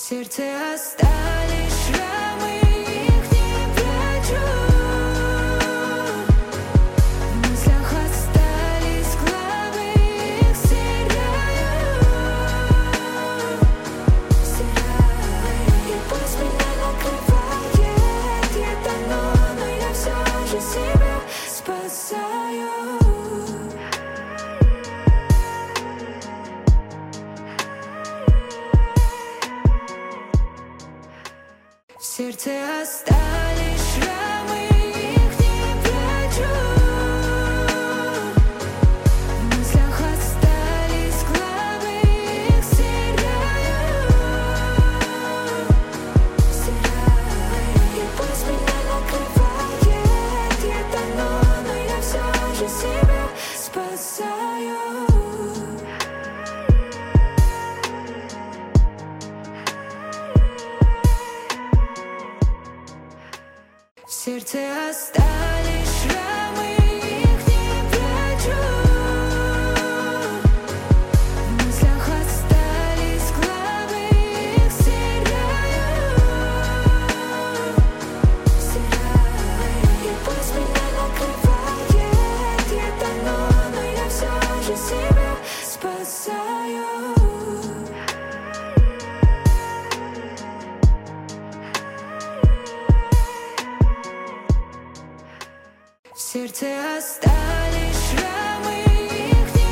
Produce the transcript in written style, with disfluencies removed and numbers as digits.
сердце остались шрамы, их не прячу. В мыслях остались главы, их стираю. И пусть меня накрывает, я тону, но я все же себя спасаю. В сердце остались шрамы, их не прячу. В мыслях остались главы, их стираю. И пусть меня накрывает, я тону, но я все же себя спасаю. В сердце остались шрамы, их не прячу. В мыслях остались главы, их стираю. И пусть меня накрывает, я тону, но я все же себя спасаю. В сердце остались